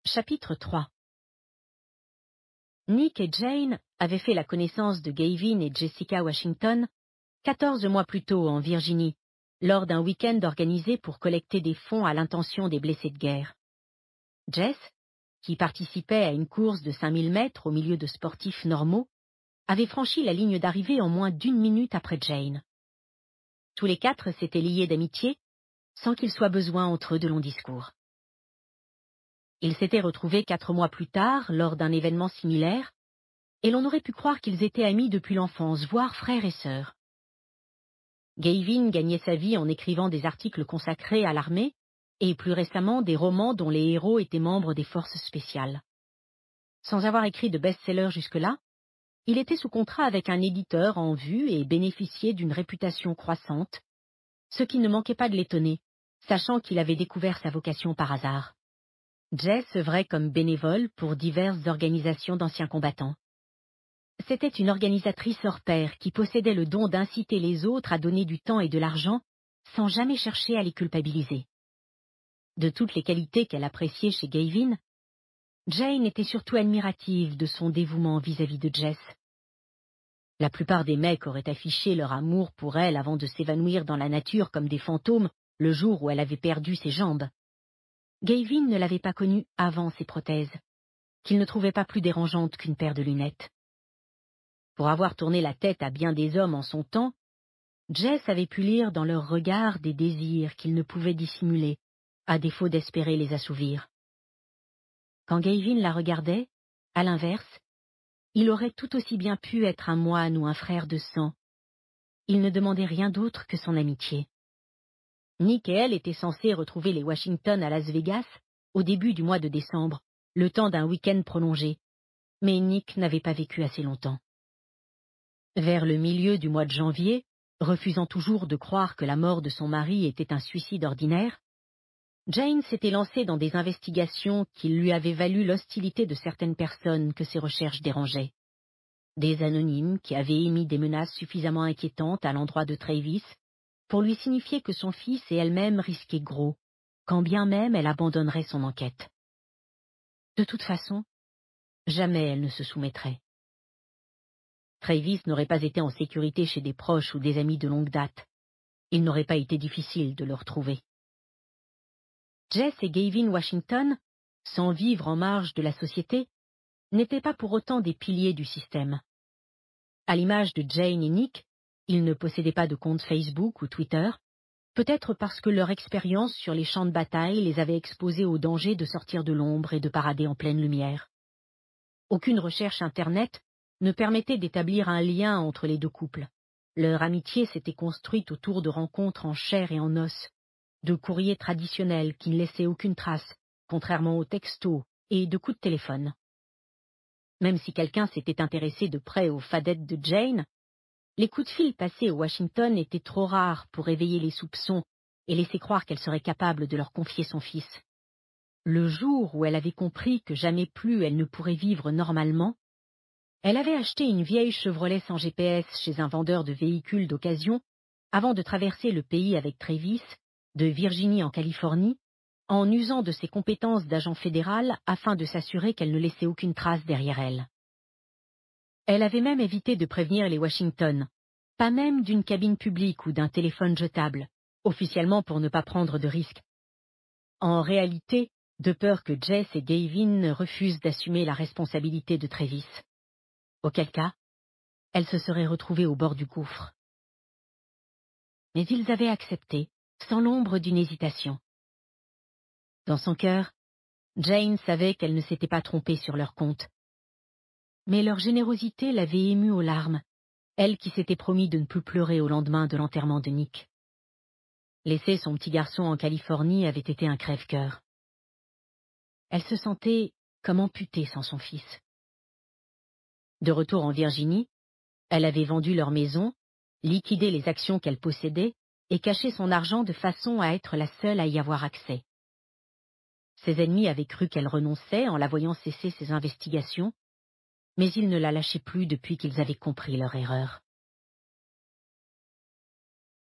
Chapitre 3. Nick et Jane avaient fait la connaissance de Gavin et Jessica Washington 14 mois plus tôt en Virginie, lors d'un week-end organisé pour collecter des fonds à l'intention des blessés de guerre. Jess, qui participait à une course de 5000 mètres au milieu de sportifs normaux, avait franchi la ligne d'arrivée en moins d'1 minute après Jane. Tous les quatre s'étaient liés d'amitié, sans qu'il soit besoin entre eux de longs discours. Ils s'étaient retrouvés 4 mois plus tard, lors d'un événement similaire, et l'on aurait pu croire qu'ils étaient amis depuis l'enfance, voire frères et sœurs. Gavin gagnait sa vie en écrivant des articles consacrés à l'armée, et plus récemment des romans dont les héros étaient membres des forces spéciales. Sans avoir écrit de best-seller jusque-là, il était sous contrat avec un éditeur en vue et bénéficiait d'une réputation croissante, ce qui ne manquait pas de l'étonner, sachant qu'il avait découvert sa vocation par hasard. Jess œuvrait comme bénévole pour diverses organisations d'anciens combattants. C'était une organisatrice hors pair qui possédait le don d'inciter les autres à donner du temps et de l'argent sans jamais chercher à les culpabiliser. De toutes les qualités qu'elle appréciait chez Gavin, Jane était surtout admirative de son dévouement vis-à-vis de Jess. La plupart des mecs auraient affiché leur amour pour elle avant de s'évanouir dans la nature comme des fantômes le jour où elle avait perdu ses jambes. Gavin ne l'avait pas connue avant ses prothèses, qu'il ne trouvait pas plus dérangeante qu'une paire de lunettes. Pour avoir tourné la tête à bien des hommes en son temps, Jess avait pu lire dans leurs regards des désirs qu'ils ne pouvaient dissimuler, à défaut d'espérer les assouvir. Quand Gavin la regardait, à l'inverse, il aurait tout aussi bien pu être un moine ou un frère de sang. Il ne demandait rien d'autre que son amitié. Nick et elle étaient censés retrouver les Washington à Las Vegas au début du mois de décembre, le temps d'un week-end prolongé, mais Nick n'avait pas vécu assez longtemps. Vers le milieu du mois de janvier, refusant toujours de croire que la mort de son mari était un suicide ordinaire, Jane s'était lancée dans des investigations qui lui avaient valu l'hostilité de certaines personnes que ses recherches dérangeaient. Des anonymes qui avaient émis des menaces suffisamment inquiétantes à l'endroit de Travis pour lui signifier que son fils et elle-même risquaient gros, quand bien même elle abandonnerait son enquête. De toute façon, jamais elle ne se soumettrait. Travis n'aurait pas été en sécurité chez des proches ou des amis de longue date. Il n'aurait pas été difficile de le retrouver. Jess et Gavin Washington, sans vivre en marge de la société, n'étaient pas pour autant des piliers du système. À l'image de Jane et Nick, ils ne possédaient pas de compte Facebook ou Twitter, peut-être parce que leur expérience sur les champs de bataille les avait exposés au danger de sortir de l'ombre et de parader en pleine lumière. Aucune recherche Internet ne permettait d'établir un lien entre les deux couples. Leur amitié s'était construite autour de rencontres en chair et en os, de courriers traditionnels qui ne laissaient aucune trace, contrairement aux textos et de coups de téléphone. Même si quelqu'un s'était intéressé de près aux fadettes de Jane, les coups de fil passés à Washington étaient trop rares pour éveiller les soupçons et laisser croire qu'elle serait capable de leur confier son fils. Le jour où elle avait compris que jamais plus elle ne pourrait vivre normalement, elle avait acheté une vieille Chevrolet sans GPS chez un vendeur de véhicules d'occasion avant de traverser le pays avec Travis, de Virginie en Californie, en usant de ses compétences d'agent fédéral afin de s'assurer qu'elle ne laissait aucune trace derrière elle. Elle avait même évité de prévenir les Washington, pas même d'une cabine publique ou d'un téléphone jetable, officiellement pour ne pas prendre de risques. En réalité, de peur que Jess et Gavin refusent d'assumer la responsabilité de Travis. Auquel cas, elle se serait retrouvée au bord du gouffre. Mais ils avaient accepté, sans l'ombre d'une hésitation. Dans son cœur, Jane savait qu'elle ne s'était pas trompée sur leur compte. Mais leur générosité l'avait émue aux larmes, elle qui s'était promis de ne plus pleurer au lendemain de l'enterrement de Nick. Laisser son petit garçon en Californie avait été un crève-cœur. Elle se sentait comme amputée sans son fils. De retour en Virginie, elle avait vendu leur maison, liquidé les actions qu'elle possédait et caché son argent de façon à être la seule à y avoir accès. Ses ennemis avaient cru qu'elle renonçait en la voyant cesser ses investigations, mais ils ne la lâchaient plus depuis qu'ils avaient compris leur erreur.